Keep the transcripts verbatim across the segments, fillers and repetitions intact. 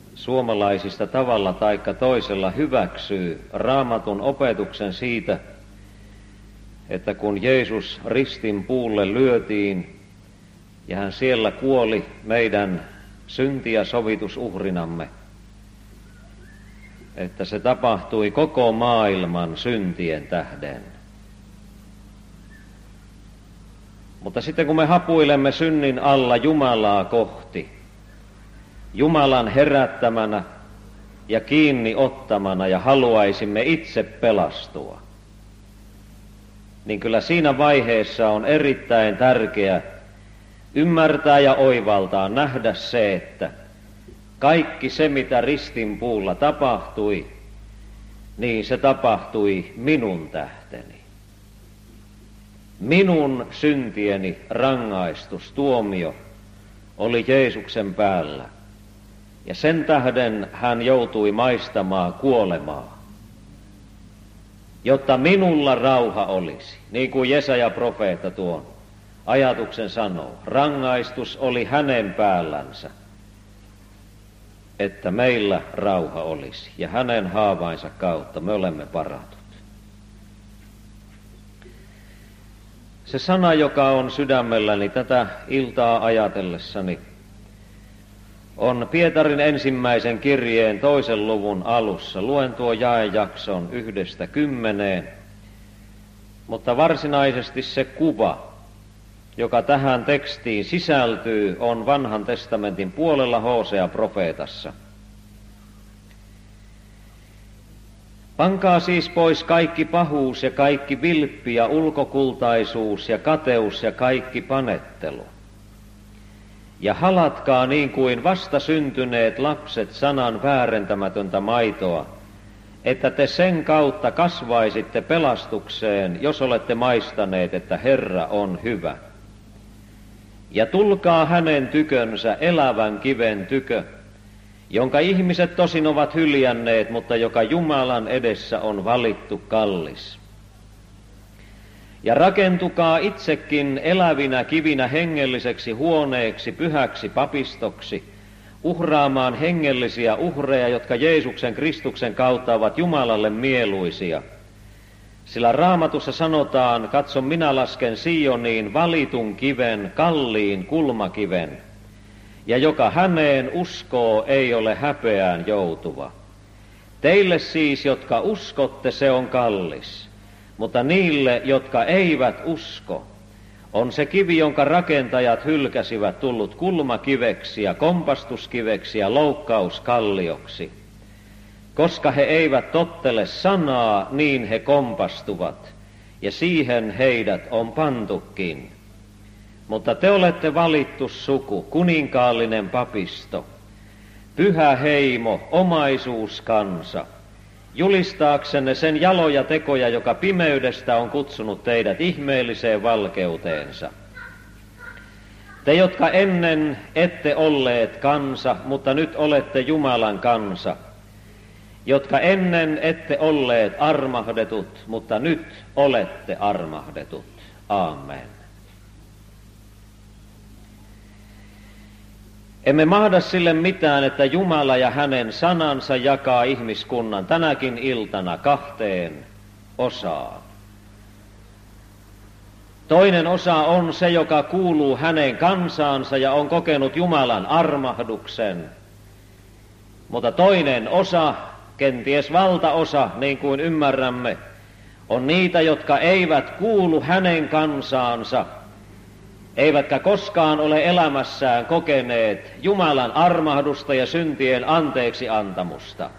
suomalaisista tavalla taikka toisella hyväksyy Raamatun opetuksen siitä, että kun Jeesus ristin puulle lyötiin ja hän siellä kuoli meidän synti- ja sovitusuhrinamme, että se tapahtui koko maailman syntien tähden. Mutta sitten kun me hapuilemme synnin alla Jumalaa kohti, Jumalan herättämänä ja kiinni ottamana ja haluaisimme itse pelastua, niin kyllä siinä vaiheessa on erittäin tärkeää ymmärtää ja oivaltaa, nähdä se, että kaikki se, mitä ristin puulla tapahtui, niin se tapahtui minun tähteni. Minun syntieni rangaistus, tuomio oli Jeesuksen päällä. Ja sen tähden hän joutui maistamaan kuolemaa, jotta minulla rauha olisi. Niin kuin Jesaja profeetta tuon ajatuksen sanoo, rangaistus oli hänen päällänsä, että meillä rauha olisi, ja hänen haavainsa kautta me olemme paratut. Se sana, joka on sydämelläni tätä iltaa ajatellessani, on Pietarin ensimmäisen kirjeen toisen luvun alussa. Luen tuo jaejakson yhdestä kymmeneen, mutta varsinaisesti se kuva, joka tähän tekstiin sisältyy, on Vanhan testamentin puolella Hosea-profeetassa. Pankaa siis pois kaikki pahuus ja kaikki vilppi ja ulkokultaisuus ja kateus ja kaikki panettelu. Ja halatkaa niin kuin vastasyntyneet lapset sanan väärentämätöntä maitoa, että te sen kautta kasvaisitte pelastukseen, jos olette maistaneet, että Herra on hyvä. Ja tulkaa hänen tykönsä elävän kiven tykö, jonka ihmiset tosin ovat hyljänneet, mutta joka Jumalan edessä on valittu kallis. Ja rakentukaa itsekin elävinä kivinä hengelliseksi huoneeksi, pyhäksi papistoksi, uhraamaan hengellisiä uhreja, jotka Jeesuksen Kristuksen kautta ovat Jumalalle mieluisia. Sillä Raamatussa sanotaan, katso minä lasken Sioniin valitun kiven, kalliin kulmakiven, ja joka häneen uskoo ei ole häpeään joutuva. Teille siis, jotka uskotte, se on kallis. Mutta niille, jotka eivät usko, on se kivi, jonka rakentajat hylkäsivät, tullut kulmakiveksi ja kompastuskiveksi ja loukkauskallioksi. Koska he eivät tottele sanaa, niin he kompastuvat, ja siihen heidät on pantukin. Mutta te olette valittu suku, kuninkaallinen papisto, pyhä heimo, omaisuuskansa, julistaaksenne sen jaloja tekoja, joka pimeydestä on kutsunut teidät ihmeelliseen valkeuteensa. Te, jotka ennen ette olleet kansa, mutta nyt olette Jumalan kansa, jotka ennen ette olleet armahdetut, mutta nyt olette armahdetut. Aamen. Emme mahda sille mitään, että Jumala ja hänen sanansa jakaa ihmiskunnan tänäkin iltana kahteen osaan. Toinen osa on se, joka kuuluu hänen kansaansa ja on kokenut Jumalan armahduksen. Mutta toinen osa, kenties valtaosa, niin kuin ymmärrämme, on niitä, jotka eivät kuulu hänen kansaansa, eivätkä koskaan ole elämässään kokeneet Jumalan armahdusta ja syntien anteeksi antamusta.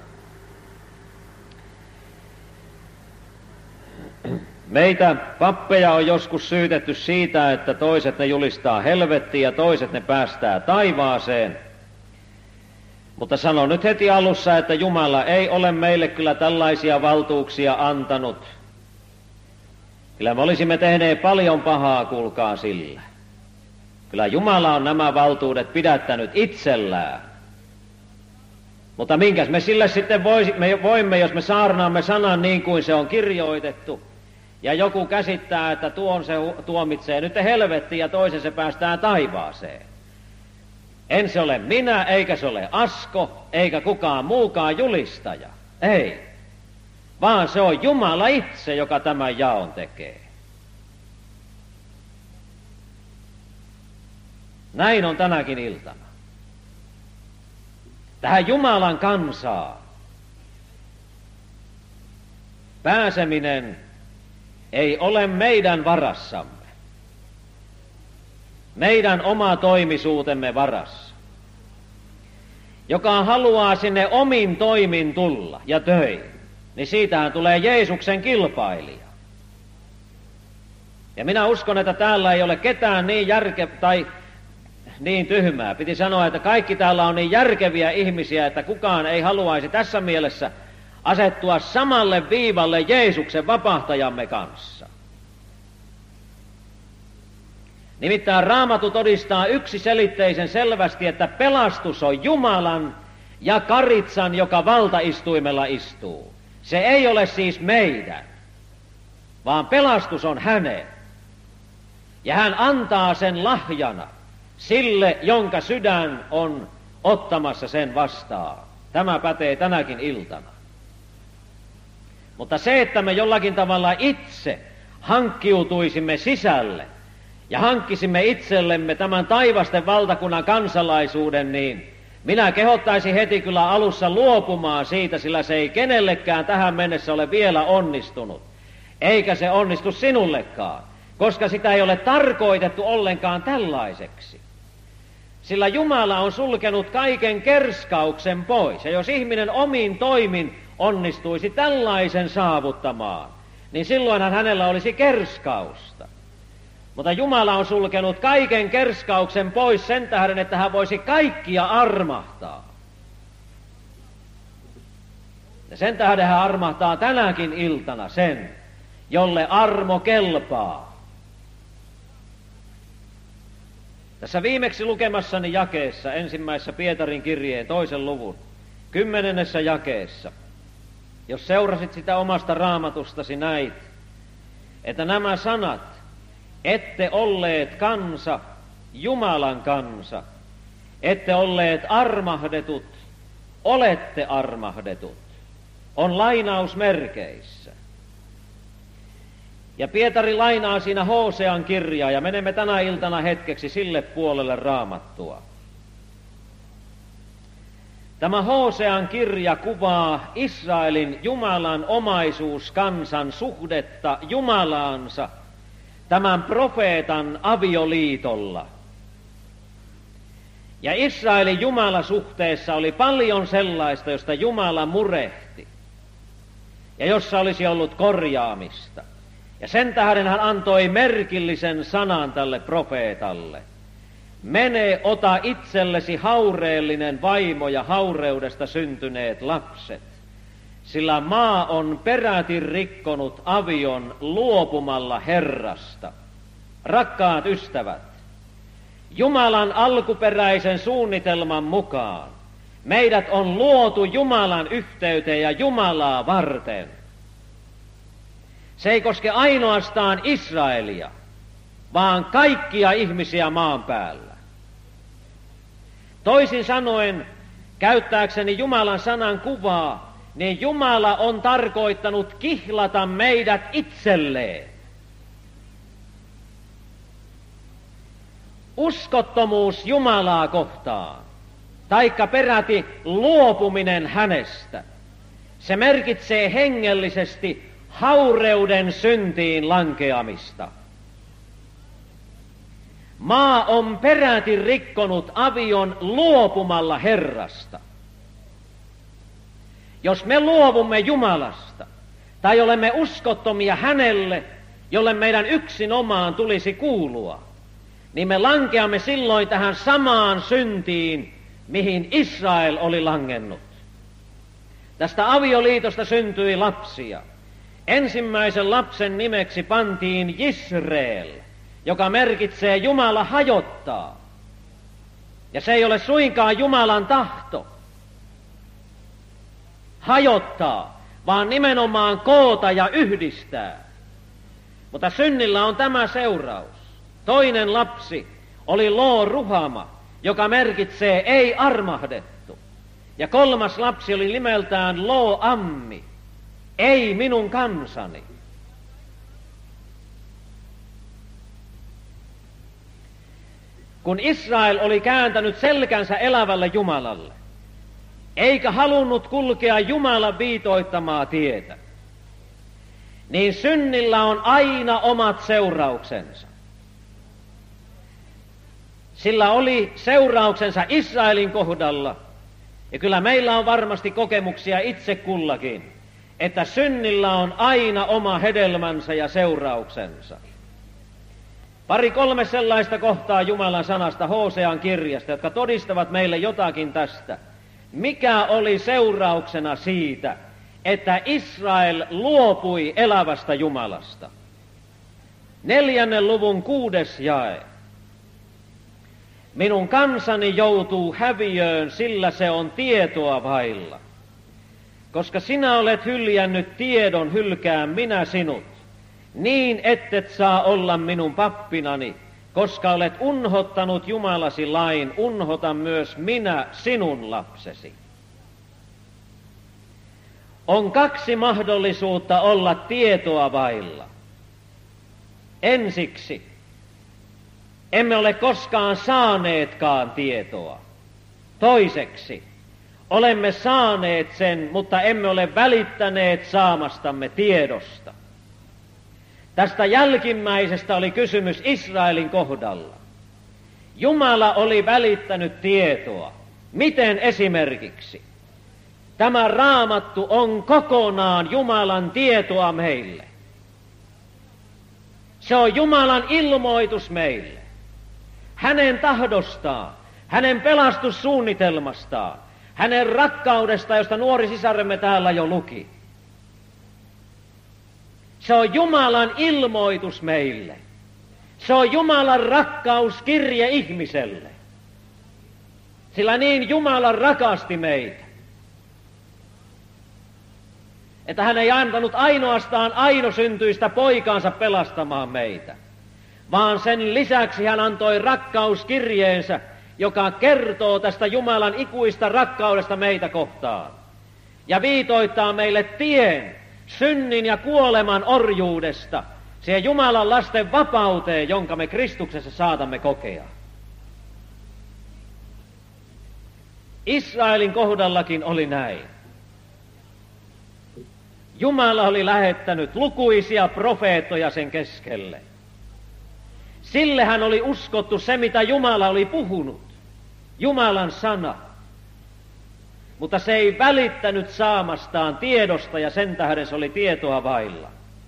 Meitä pappeja on joskus syytetty siitä, että toiset ne julistaa helvettiin ja toiset ne päästää taivaaseen. Mutta sanon nyt heti alussa, että Jumala ei ole meille kyllä tällaisia valtuuksia antanut. Kyllä me olisimme tehneet paljon pahaa, kuulkaa sillä. Kyllä Jumala on nämä valtuudet pidättänyt itsellään. Mutta minkäs me sille sitten voisimme, voimme, jos me saarnaamme sanan niin kuin se on kirjoitettu, ja joku käsittää, että tuon se tuomitsee nyt helvettiin ja toisen se päästään taivaaseen. En se ole minä, eikä se ole Asko, eikä kukaan muukaan julistaja. Ei. Vaan se on Jumala itse, joka tämän jaon tekee. Näin on tänäkin iltana. Tähän Jumalan kansaan pääseminen ei ole meidän varassamme, meidän oma toimisuutemme varassa. Joka haluaa sinne omin toimin tulla ja töihin, niin siitähän tulee Jeesuksen kilpailija. Ja minä uskon, että täällä ei ole ketään niin järke tai niin tyhmää. Piti sanoa, että kaikki täällä on niin järkeviä ihmisiä, että kukaan ei haluaisi tässä mielessä asettua samalle viivalle Jeesuksen vapahtajamme kanssa. Nimittäin Raamattu todistaa yksiselitteisen selvästi, että pelastus on Jumalan ja Karitsan, joka valtaistuimella istuu. Se ei ole siis meidän, vaan pelastus on hänen. Ja hän antaa sen lahjana sille, jonka sydän on ottamassa sen vastaan. Tämä pätee tänäkin iltana. Mutta se, että me jollakin tavalla itse hankkiutuisimme sisälle ja hankkisimme itsellemme tämän taivasten valtakunnan kansalaisuuden, niin minä kehottaisin heti kyllä alussa luopumaan siitä, sillä se ei kenellekään tähän mennessä ole vielä onnistunut. Eikä se onnistu sinullekaan, koska sitä ei ole tarkoitettu ollenkaan tällaiseksi. Sillä Jumala on sulkenut kaiken kerskauksen pois, ja jos ihminen omin toimin onnistuisi tällaisen saavuttamaan, niin silloinhan hänellä olisi kerskausta. Mutta Jumala on sulkenut kaiken kerskauksen pois sen tähden, että hän voisi kaikkia armahtaa. Ja sen tähden hän armahtaa tänäkin iltana sen, jolle armo kelpaa. Tässä viimeksi lukemassani jakeessa, ensimmäisessä Pietarin kirjeen toisen luvun, kymmenennessä jakeessa, jos seurasit sitä omasta raamatustasi, näit, että nämä sanat, ette olleet kansa, Jumalan kansa, ette olleet armahdetut, olette armahdetut, on lainausmerkeissä. Ja Pietari lainaa siinä Hosean kirjaa, ja menemme tänä iltana hetkeksi sille puolelle Raamattua. Tämä Hosean kirja kuvaa Israelin Jumalan omaisuuskansan suhdetta Jumalaansa tämän profeetan avioliitolla. Ja Israelin Jumalasuhteessa oli paljon sellaista, josta Jumala murehti ja jossa olisi ollut korjaamista. Ja sen tähden hän antoi merkillisen sanan tälle profeetalle. Mene, ota itsellesi haureellinen vaimo ja haureudesta syntyneet lapset, sillä maa on peräti rikkonut avion luopumalla Herrasta. Rakkaat ystävät, Jumalan alkuperäisen suunnitelman mukaan meidät on luotu Jumalan yhteyteen ja Jumalaa varten. Se ei koske ainoastaan Israelia, vaan kaikkia ihmisiä maan päällä. Toisin sanoen, käyttääkseni Jumalan sanan kuvaa, niin Jumala on tarkoittanut kihlata meidät itselleen. Uskottomuus Jumalaa kohtaan, taikka peräti luopuminen hänestä, se merkitsee hengellisesti haureuden syntiin lankeamista. Maa on peräti rikkonut avion luopumalla Herrasta. Jos me luovumme Jumalasta, tai olemme uskottomia hänelle, jolle meidän yksinomaan tulisi kuulua, niin me lankeamme silloin tähän samaan syntiin, mihin Israel oli langennut. Tästä avioliitosta syntyi lapsia. Ensimmäisen lapsen nimeksi pantiin Jisreel, joka merkitsee Jumala hajottaa. Ja se ei ole suinkaan Jumalan tahto hajottaa, vaan nimenomaan koota ja yhdistää. Mutta synnillä on tämä seuraus. Toinen lapsi oli Loo Ruhama, joka merkitsee ei armahdettu. Ja kolmas lapsi oli nimeltään Lo-ammi, ei minun kansani. Kun Israel oli kääntänyt selkänsä elävälle Jumalalle, eikä halunnut kulkea Jumalan viitoittamaa tietä, niin synnillä on aina omat seurauksensa. Sillä oli seurauksensa Israelin kohdalla, ja kyllä meillä on varmasti kokemuksia itse kullakin, että synnillä on aina oma hedelmänsä ja seurauksensa. Pari kolme sellaista kohtaa Jumalan sanasta Hosean kirjasta, jotka todistavat meille jotakin tästä. Mikä oli seurauksena siitä, että Israel luopui elävästä Jumalasta? Neljännen luvun kuudes jae. Minun kansani joutuu häviöön, sillä se on tietoa vailla. Koska sinä olet hyljännyt tiedon, hylkään minä sinut. Niin ettet saa olla minun pappinani, koska olet unhottanut Jumalasi lain, unhotan myös minä sinun lapsesi. On kaksi mahdollisuutta olla tietoa vailla. Ensiksi, emme ole koskaan saaneetkaan tietoa. Toiseksi, olemme saaneet sen, mutta emme ole välittäneet saamastamme tiedosta. Tästä jälkimmäisestä oli kysymys Israelin kohdalla. Jumala oli välittänyt tietoa. Miten esimerkiksi? Tämä Raamattu on kokonaan Jumalan tietoa meille. Se on Jumalan ilmoitus meille. Hänen tahdostaan, hänen pelastussuunnitelmastaan, hänen rakkaudestaan, josta nuori sisaremme täällä jo luki. Se on Jumalan ilmoitus meille. Se on Jumalan rakkauskirje ihmiselle. Sillä niin Jumala rakasti meitä, että hän ei antanut ainoastaan ainosyntyistä poikaansa pelastamaan meitä, vaan sen lisäksi hän antoi rakkauskirjeensä, joka kertoo tästä Jumalan ikuista rakkaudesta meitä kohtaan ja viitoittaa meille tien synnin ja kuoleman orjuudesta siihen Jumalan lasten vapauteen, jonka me Kristuksessa saatamme kokea. Israelin kohdallakin oli näin. Jumala oli lähettänyt lukuisia profeettoja sen keskelle. Sille hän oli uskottu se, mitä Jumala oli puhunut, Jumalan sana. Mutta se ei välittänyt saamastaan tiedosta, ja sen tähden se oli tietoa vailla.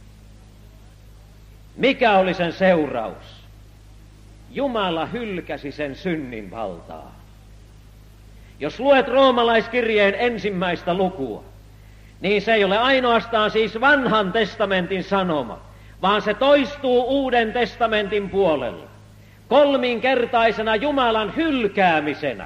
Mikä oli sen seuraus? Jumala hylkäsi sen synnin valtaa. Jos luet roomalaiskirjeen ensimmäistä lukua, niin se ei ole ainoastaan siis vanhan testamentin sanoma, vaan se toistuu uuden testamentin puolella kolminkertaisena Jumalan hylkäämisenä.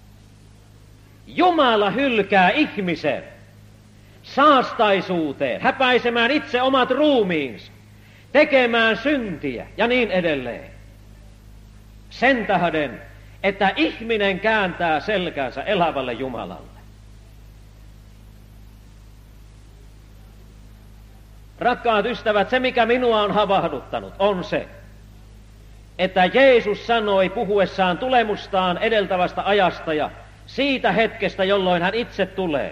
Jumala hylkää ihmisen saastaisuuteen, häpäisemään itse omat ruumiinsa, tekemään syntiä ja niin edelleen. Sen tähden, että ihminen kääntää selkänsä elävälle Jumalalle. Rakkaat ystävät, se mikä minua on havahduttanut on se, että Jeesus sanoi puhuessaan tulemustaan edeltävästä ajasta ja siitä hetkestä, jolloin hän itse tulee.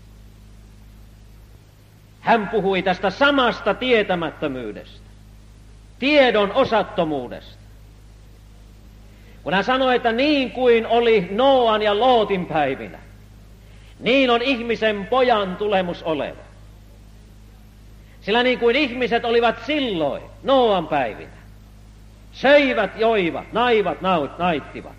Hän puhui tästä samasta tietämättömyydestä, tiedon osattomuudesta. Kun hän sanoi, että niin kuin oli Nooan ja Lootin päivinä, niin on ihmisen pojan tulemus oleva. Sillä niin kuin ihmiset olivat silloin Nooan päivinä, söivät, joivat, naivat, naut, naittivat.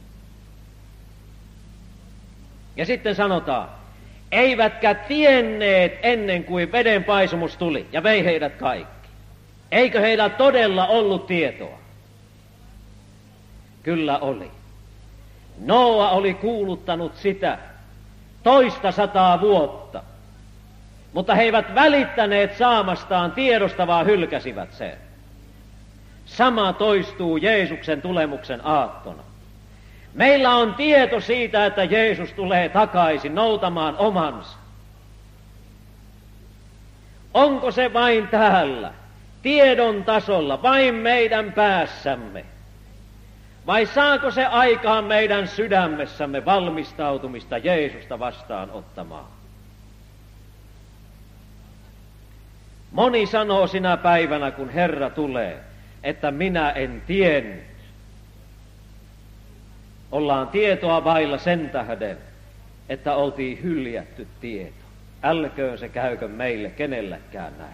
Ja sitten sanotaan, eivätkä tienneet ennen kuin veden paisumus tuli ja vei heidät kaikki. Eikö heillä todella ollut tietoa? Kyllä oli. Nooa oli kuuluttanut sitä toista sataa vuotta, mutta he eivät välittäneet saamastaan tiedosta, vaan hylkäsivät sen. Sama toistuu Jeesuksen tulemuksen aattona. Meillä on tieto siitä, että Jeesus tulee takaisin noutamaan omansa. Onko se vain täällä, tiedon tasolla, vain meidän päässämme? Vai saako se aikaan meidän sydämessämme valmistautumista Jeesusta vastaan ottamaan? Moni sanoo sinä päivänä, kun Herra tulee, että minä en tiennyt. Ollaan tietoa vailla sen tähden, että oltiin hyljätty tieto. Älköön se käykö meille kenellekään näin.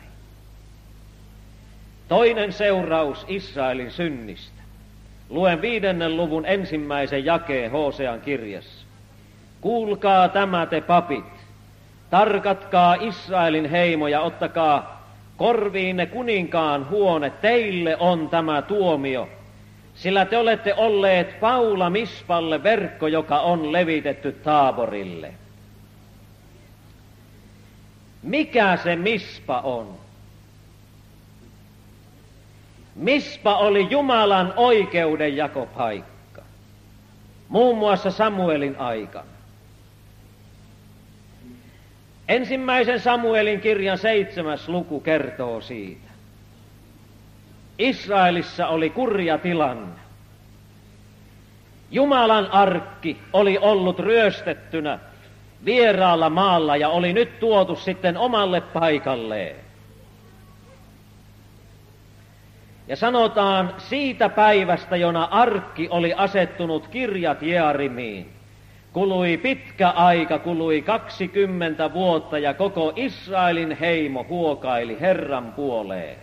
Toinen seuraus Israelin synnistä. Luen viidennen luvun ensimmäisen jakeen Hosean kirjassa. Kuulkaa tämä te papit, tarkatkaa Israelin heimo ja ottakaa korviinne kuninkaan huone, teille on tämä tuomio, sillä te olette olleet Paula Mispalle verkko, joka on levitetty Taaborille. Mikä se Mispa on? Mispa oli Jumalan oikeudenjakopaikka, muun muassa Samuelin aikana. Ensimmäisen Samuelin kirjan seitsemäs luku kertoo siitä. Israelissa oli kurja tilanne. Jumalan arkki oli ollut ryöstettynä vieraalla maalla ja oli nyt tuotu sitten omalle paikalleen. Ja sanotaan siitä päivästä, jona arkki oli asettunut Kirjat Jearimiin, kului pitkä aika, kului kaksikymmentä vuotta ja koko Israelin heimo huokaili Herran puoleen.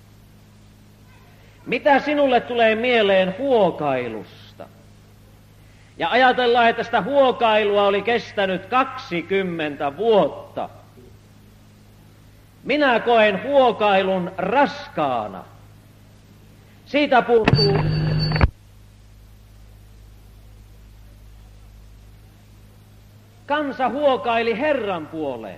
Mitä sinulle tulee mieleen huokailusta? Ja ajatellaan, että sitä huokailua oli kestänyt kaksikymmentä vuotta. Minä koen huokailun raskaana. Siitä puuttuu kansa huokaili Herran puoleen.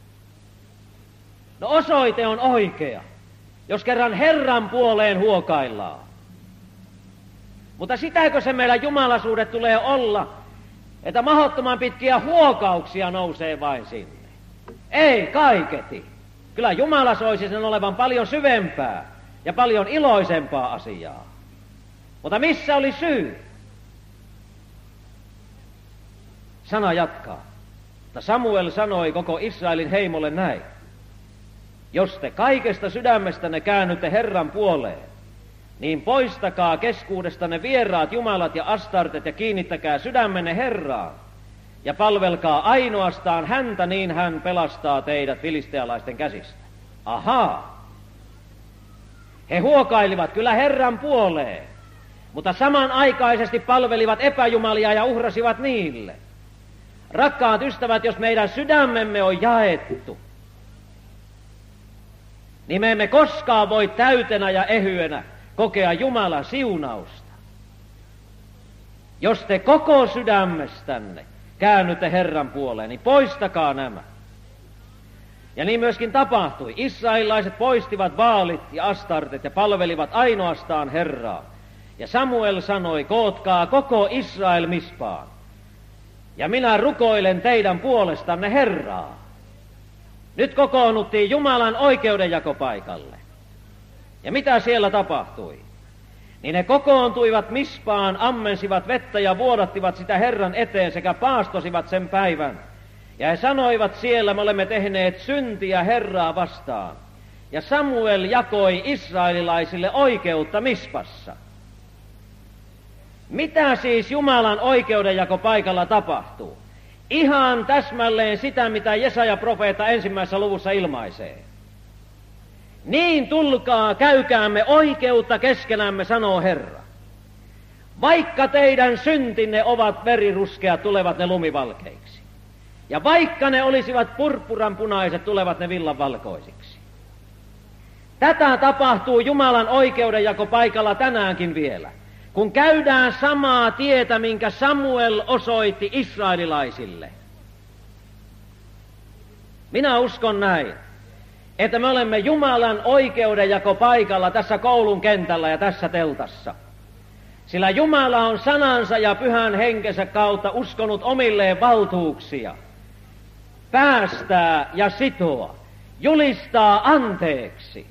No osoite on oikea, jos kerran Herran puoleen huokaillaan. Mutta sitäkö se meillä jumalaisuudet tulee olla, että mahdottoman pitkiä huokauksia nousee vain sinne? Ei kaiketi. Kyllä Jumala soisi sen olevan paljon syvempää ja paljon iloisempaa asiaa. Mutta missä oli syy? Sana jatkaa. Mutta Samuel sanoi koko Israelin heimolle näin. Jos te kaikesta sydämestänne käännytte Herran puoleen, niin poistakaa keskuudestanne vieraat jumalat ja astartet ja kiinnittäkää sydämenne Herraan ja palvelkaa ainoastaan häntä, niin hän pelastaa teidät filistealaisten käsistä. Ahaa. He huokailivat kyllä Herran puoleen, mutta samanaikaisesti palvelivat epäjumalia ja uhrasivat niille. Rakkaat ystävät, jos meidän sydämemme on jaettu, niin me emme koskaan voi täytenä ja ehyenä kokea Jumalan siunausta. Jos te koko sydämestänne käännytte Herran puoleen, niin poistakaa nämä. Ja niin myöskin tapahtui. Israelilaiset poistivat vaalit ja astartet ja palvelivat ainoastaan Herraa. Ja Samuel sanoi, kootkaa koko Israel Mispaan. Ja minä rukoilen teidän puolestanne Herraa. Nyt kokoonnuttiin Jumalan oikeudenjakopaikalle. Ja mitä siellä tapahtui? Niin ne kokoontuivat Mispaan, ammensivat vettä ja vuodattivat sitä Herran eteen sekä paastosivat sen päivän. Ja he sanoivat siellä, me olemme tehneet syntiä Herraa vastaan. Ja Samuel jakoi israelilaisille oikeutta Mispassa. Mitä siis Jumalan oikeudenjakopaikalla tapahtuu? Ihan täsmälleen sitä, mitä Jesaja-profeetta ensimmäisessä luvussa ilmaisee. Niin tulkaa, käykäämme oikeutta keskenämme, sanoo Herra. Vaikka teidän syntinne ovat veriruskeat, tulevat ne lumivalkeiksi. Ja vaikka ne olisivat purppuranpunaiset, tulevat ne villanvalkoisiksi. Tätä tapahtuu Jumalan oikeudenjakopaikalla tänäänkin vielä. Kun käydään samaa tietä, minkä Samuel osoitti israelilaisille. Minä uskon näin, että me olemme Jumalan oikeudenjakopaikalla tässä koulun kentällä ja tässä teltassa. Sillä Jumala on sanansa ja pyhän henkensä kautta uskonut omilleen valtuuksia päästää ja sitoa, julistaa anteeksi.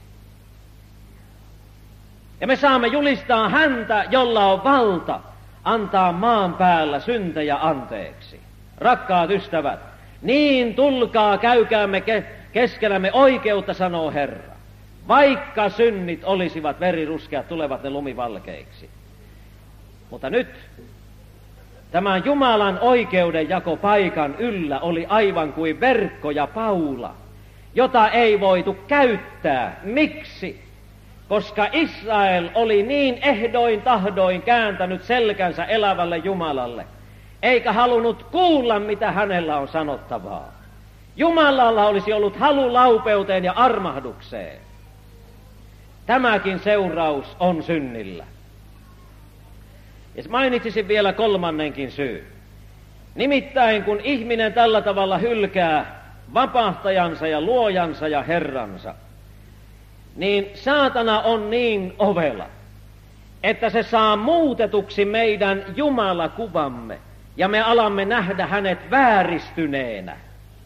Ja me saamme julistaa häntä, jolla on valta antaa maan päällä syntejä anteeksi. Rakkaat ystävät, niin tulkaa, käykäämme ke- keskenämme oikeutta, sanoo Herra. Vaikka synnit olisivat veriruskeat, tulevat ne lumivalkeiksi. Mutta nyt tämän Jumalan oikeudenjakopaikan yllä oli aivan kuin verkko ja paula, jota ei voitu käyttää. Miksi? Koska Israel oli niin ehdoin tahdoin kääntänyt selkänsä elävälle Jumalalle, eikä halunnut kuulla, mitä hänellä on sanottavaa. Jumalalla olisi ollut halu laupeuteen ja armahdukseen. Tämäkin seuraus on synnillä. Ja mainitsisin vielä kolmannenkin syy. Nimittäin kun ihminen tällä tavalla hylkää vapahtajansa ja luojansa ja Herransa, niin saatana on niin ovela, että se saa muutetuksi meidän Jumalakuvamme, ja me alamme nähdä hänet vääristyneenä.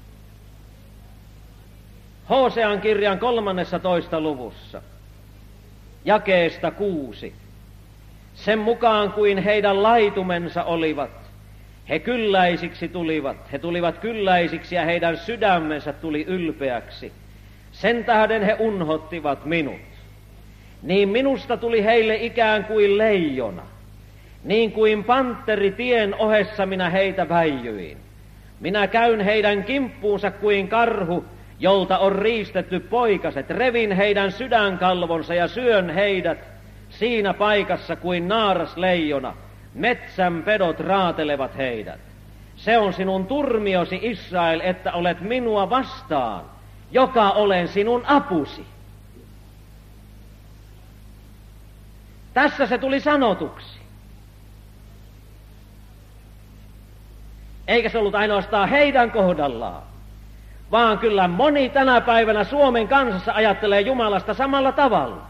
Hosean kirjan kolmannessatoista luvussa, jakeesta kuusi. Sen mukaan kuin heidän laitumensa olivat, he kylläisiksi tulivat, he tulivat kylläisiksi ja heidän sydämensä tuli ylpeäksi. Sen tähden he unhottivat minut. Niin minusta tuli heille ikään kuin leijona. Niin kuin pantteri tien ohessa minä heitä väijyin. Minä käyn heidän kimppuunsa kuin karhu, jolta on riistetty poikaset. Revin heidän sydänkalvonsa ja syön heidät siinä paikassa kuin naaras leijona. Metsän pedot raatelevat heidät. Se on sinun turmiosi, Israel, että olet minua vastaan, joka olen sinun apusi. Tässä se tuli sanotuksi. Eikä se ollut ainoastaan heidän kohdallaan, vaan kyllä moni tänä päivänä Suomen kansassa ajattelee Jumalasta samalla tavalla.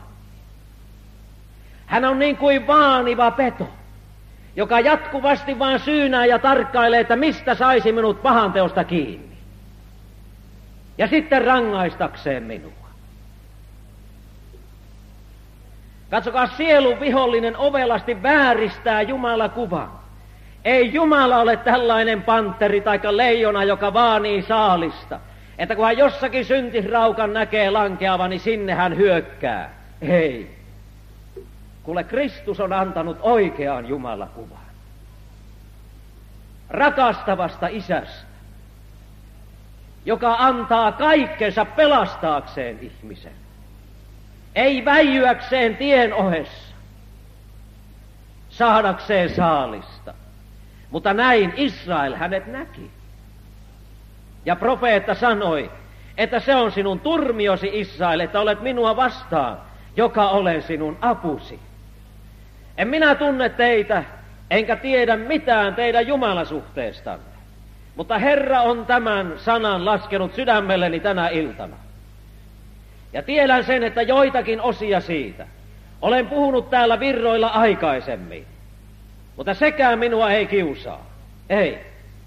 Hän on niin kuin vaaniva peto, joka jatkuvasti vaan syynää ja tarkkailee, että mistä saisi minut pahanteosta kiinni. Ja sitten rangaistakseen minua. Katsokaa, sielun vihollinen ovelasti vääristää Jumalakuvan. Ei Jumala ole tällainen pantteri tai leijona, joka vaanii saalista, että kun hän jossakin syntisraukan näkee lankeavan, niin sinne hän hyökkää. Ei. Kuule, Kristus on antanut oikean Jumalakuvan. Rakastavasta isästä, joka antaa kaikkensa pelastaakseen ihmisen. Ei väijyäkseen tien ohessa, saadakseen saalista. Mutta näin Israel hänet näki. Ja profeetta sanoi, että se on sinun turmiosi, Israel, että olet minua vastaan, joka olen sinun apusi. En minä tunne teitä, enkä tiedä mitään teidän jumalasuhteestanne. Mutta Herra on tämän sanan laskenut sydämelleni tänä iltana. Ja tiedän sen, että joitakin osia siitä olen puhunut täällä virroilla aikaisemmin. Mutta sekään minua ei kiusaa. Ei.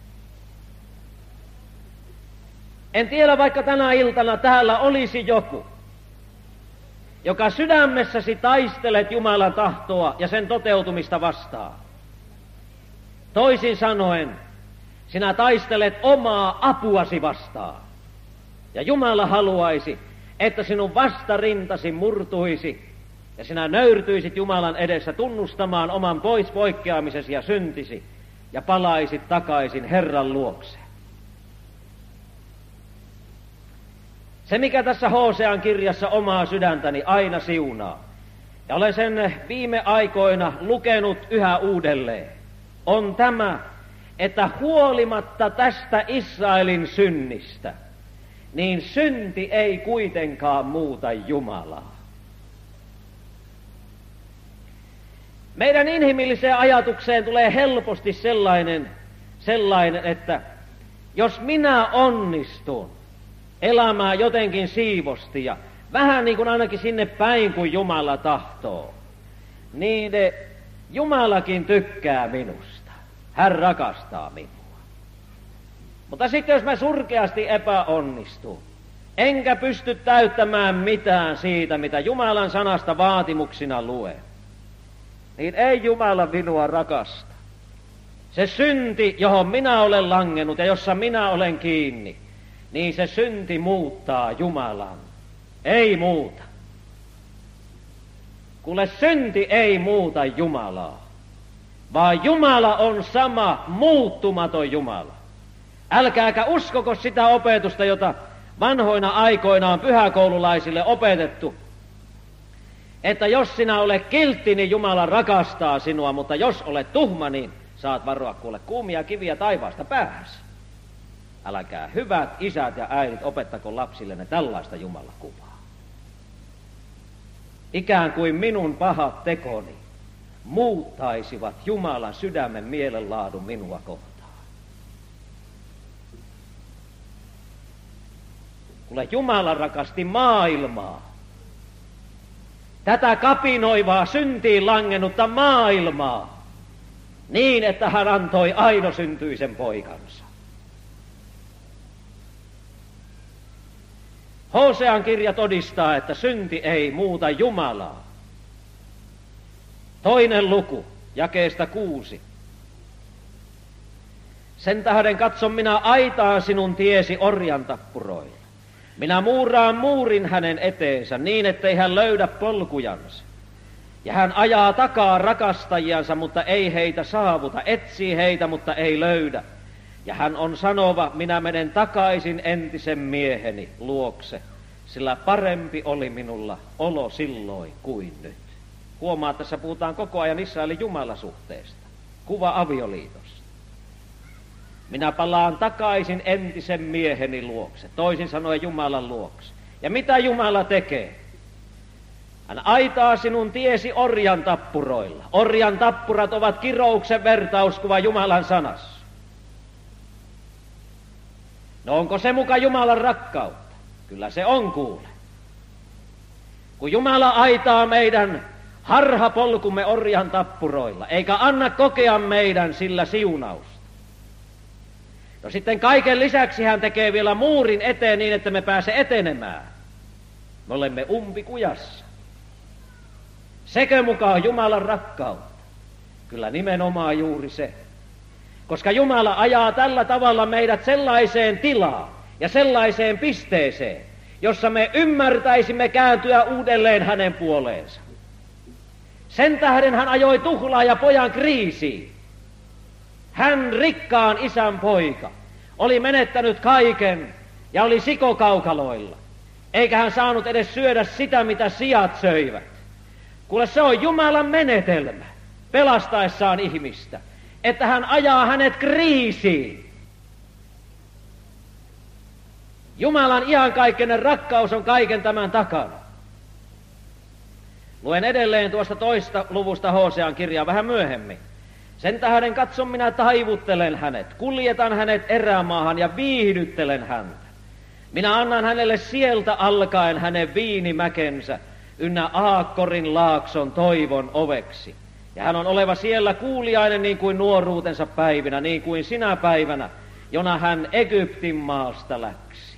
En tiedä, vaikka tänä iltana täällä olisi joku, joka sydämessäsi taistelet Jumalan tahtoa ja sen toteutumista vastaan. Toisin sanoen, sinä taistelet omaa apuasi vastaan. Ja Jumala haluaisi, että sinun vastarintasi murtuisi ja sinä nöyrtyisit Jumalan edessä tunnustamaan oman pois poikkeamisesi ja syntisi ja palaisit takaisin Herran luokse. Se, mikä tässä Hosean kirjassa omaa sydäntäni aina siunaa, ja olen sen viime aikoina lukenut yhä uudelleen, on tämä, että huolimatta tästä Israelin synnistä, niin synti ei kuitenkaan muuta Jumalaa. Meidän inhimilliseen ajatukseen tulee helposti sellainen, sellainen, että jos minä onnistun elämään jotenkin siivosti ja vähän niin kuin ainakin sinne päin kuin Jumala tahtoo, niin Jumalakin tykkää minusta. Hän rakastaa minua. Mutta sitten jos mä surkeasti epäonnistun, enkä pysty täyttämään mitään siitä, mitä Jumalan sanasta vaatimuksina luen, niin ei Jumala minua rakasta. Se synti, johon minä olen langennut ja jossa minä olen kiinni, niin se synti muuttaa Jumalan. Ei muuta. Kuule, synti ei muuta Jumalaa, vaan Jumala on sama, muuttumaton Jumala. Älkääkä uskoko sitä opetusta, jota vanhoina aikoina on pyhäkoululaisille opetettu, että jos sinä olet kiltti, niin Jumala rakastaa sinua, mutta jos olet tuhma, niin saat varoa kuule kuumia kiviä taivaasta päähäsi. Älkää hyvät isät ja äidit opettako lapsillenne tällaista Jumalan kuvaa. Ikään kuin minun pahat tekoni muuttaisivat Jumalan sydämen mielenlaadun minua kohtaan. Kuule, Jumala rakasti maailmaa. Tätä kapinoivaa, syntiin langennutta maailmaa, niin että hän antoi ainoasyntyisen poikansa. Hosean kirja todistaa, että synti ei muuta Jumalaa. Toinen luku, jakeesta kuusi. Sen tähden katson minä aitaan sinun tiesi orjan tappuroilla. Minä muuraan muurin hänen eteensä niin, ettei hän löydä polkujansa. Ja hän ajaa takaa rakastajiansa, mutta ei heitä saavuta, etsii heitä, mutta ei löydä. Ja hän on sanova, minä menen takaisin entisen mieheni luokse, sillä parempi oli minulla olo silloin kuin nyt. Huomaa, tässä puhutaan koko ajan Israelin Jumalasuhteesta, kuva avioliitosta. Minä palaan takaisin entisen mieheni luokse, toisin sanoen Jumalan luokse. Ja mitä Jumala tekee? Hän aitaa sinun tiesi orjan tappuroilla. Orjan tappurat ovat kirouksen vertauskuva Jumalan sanassa. No onko se muka Jumalan rakkautta? Kyllä se on, kuule. Kun Jumala aitaa meidän harhapolkumme orjan tappuroilla, eikä anna kokea meidän sillä siunausta. No sitten kaiken lisäksi hän tekee vielä muurin eteen niin, että me pääse etenemään. Me olemme umpikujassa. Sekö mukaan Jumalan rakkautta? Kyllä nimenomaan juuri se. Koska Jumala ajaa tällä tavalla meidät sellaiseen tilaan ja sellaiseen pisteeseen, jossa me ymmärtäisimme kääntyä uudelleen hänen puoleensa. Sen tähden hän ajoi tuhlaaja pojan kriisiin. Hän, rikkaan isän poika, oli menettänyt kaiken ja oli sikokaukaloilla, eikä hän saanut edes syödä sitä, mitä siat söivät. Kuule, se on Jumalan menetelmä pelastaessaan ihmistä, että hän ajaa hänet kriisiin. Jumalan iankaikkinen rakkaus on kaiken tämän takana. Luen edelleen tuosta toista luvusta Hosean kirjaa vähän myöhemmin. Sen tähden katson minä taivuttelen hänet, kuljetan hänet erämaahan ja viihdyttelen häntä. Minä annan hänelle sieltä alkaen hänen viinimäkensä ynnä Aakkorin laakson toivon oveksi. Ja hän on oleva siellä kuuliainen niin kuin nuoruutensa päivinä, niin kuin sinä päivänä, jona hän Egyptin maasta läksi.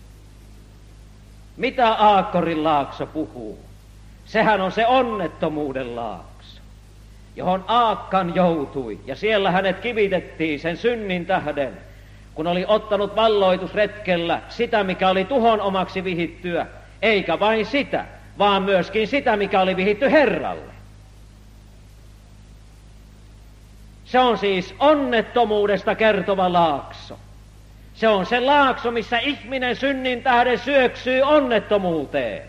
Mitä Aakkorin laakso puhuu? Sehän on se onnettomuuden laakso, johon Aakkan joutui, ja siellä hänet kivitettiin sen synnin tähden, kun oli ottanut valloitusretkellä sitä, mikä oli tuhon omaksi vihittyä, eikä vain sitä, vaan myöskin sitä, mikä oli vihitty Herralle. Se on siis onnettomuudesta kertova laakso. Se on se laakso, missä ihminen synnin tähden syöksyy onnettomuuteen.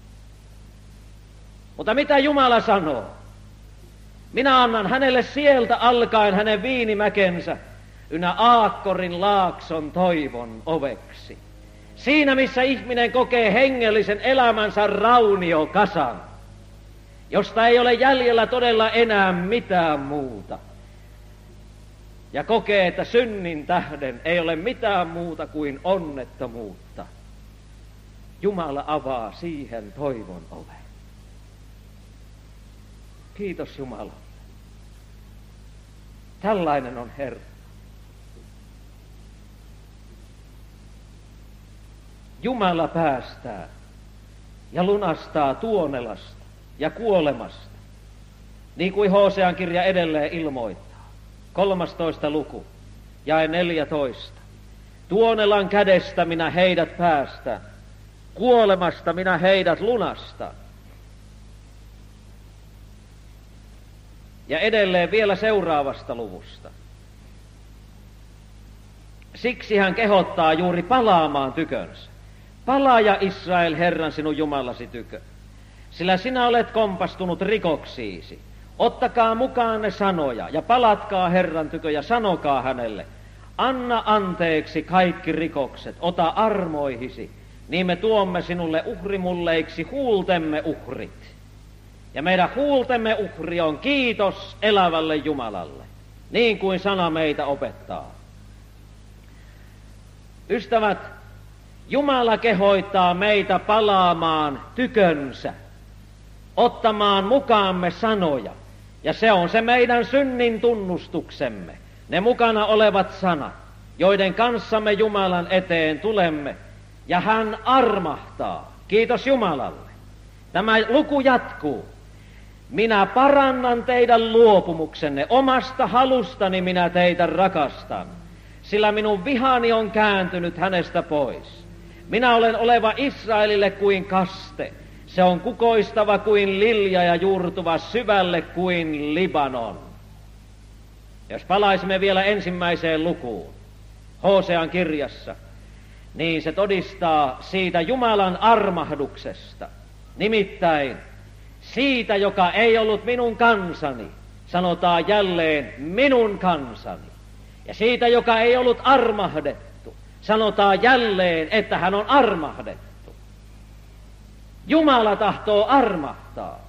Mutta mitä Jumala sanoo? Minä annan hänelle sieltä alkaen hänen viinimäkensä ynnä Aakkorin laakson toivon oveksi. Siinä, missä ihminen kokee hengellisen elämänsä rauniokasan, josta ei ole jäljellä todella enää mitään muuta. Ja kokee, että synnin tähden ei ole mitään muuta kuin onnettomuutta. Jumala avaa siihen toivon oven. Kiitos Jumala. Tällainen on Herra. Jumala päästää ja lunastaa tuonelasta ja kuolemasta, niin kuin Hosean kirja edelleen ilmoittaa. kolmastoista luku, jae neljätoista. Tuonelan kädestä minä heidät päästän, kuolemasta minä heidät lunastan. Ja edelleen vielä seuraavasta luvusta. Siksi hän kehottaa juuri palaamaan tykönsä. Palaa Israel Herran sinun Jumalasi tykö, sillä sinä olet kompastunut rikoksiisi. Ottakaa mukaan ne sanoja ja palatkaa Herran tykö ja sanokaa hänelle, anna anteeksi kaikki rikokset, ota armoihisi, niin me tuomme sinulle uhrimulleiksi huultemme uhrit. Ja meidän huultemme uhri on kiitos elävälle Jumalalle, niin kuin sana meitä opettaa. Ystävät, Jumala kehoittaa meitä palaamaan tykönsä, ottamaan mukaamme sanoja, ja se on se meidän synnin tunnustuksemme, ne mukana olevat sanat, joiden kanssa me Jumalan eteen tulemme, ja hän armahtaa, kiitos Jumalalle. Tämä luku jatkuu. Minä parannan teidän luopumuksenne, omasta halustani minä teitä rakastan, sillä minun vihani on kääntynyt hänestä pois. Minä olen oleva Israelille kuin kaste, se on kukoistava kuin lilja ja juurtuva syvälle kuin Libanon. Jos palaisimme vielä ensimmäiseen lukuun, Hosean kirjassa, niin se todistaa siitä Jumalan armahduksesta, nimittäin siitä, joka ei ollut minun kansani, sanotaan jälleen minun kansani. Ja siitä, joka ei ollut armahdettu, sanotaan jälleen, että hän on armahdettu. Jumala tahtoo armahtaa.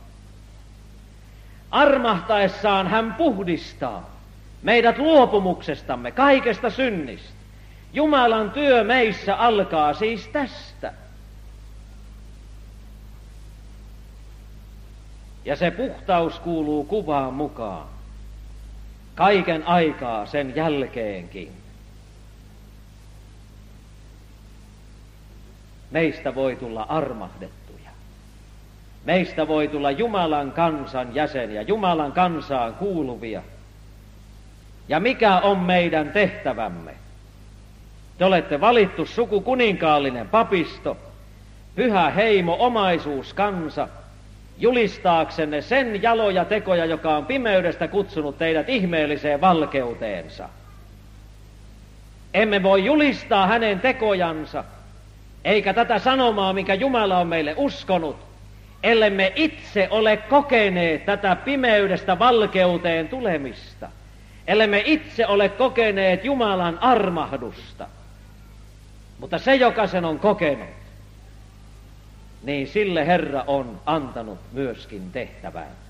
Armahtaessaan hän puhdistaa meidät luopumuksestamme, kaikesta synnistä. Jumalan työ meissä alkaa siis tästä. Ja se puhtaus kuuluu kuvaan mukaan kaiken aikaa sen jälkeenkin. Meistä voi tulla armahdettuja. Meistä voi tulla Jumalan kansan jäseniä, Jumalan kansaan kuuluvia. Ja mikä on meidän tehtävämme? Te olette valittu suku, kuninkaallinen papisto, pyhä heimo, omaisuus, kansa, julistaaksenne sen jaloja tekoja, joka on pimeydestä kutsunut teidät ihmeelliseen valkeuteensa. Emme voi julistaa hänen tekojansa, eikä tätä sanomaa, minkä Jumala on meille uskonut, ellemme itse ole kokeneet tätä pimeydestä valkeuteen tulemista, ellemme itse ole kokeneet Jumalan armahdusta. Mutta se, joka sen on kokenut, niin sille Herra on antanut myöskin tehtävää.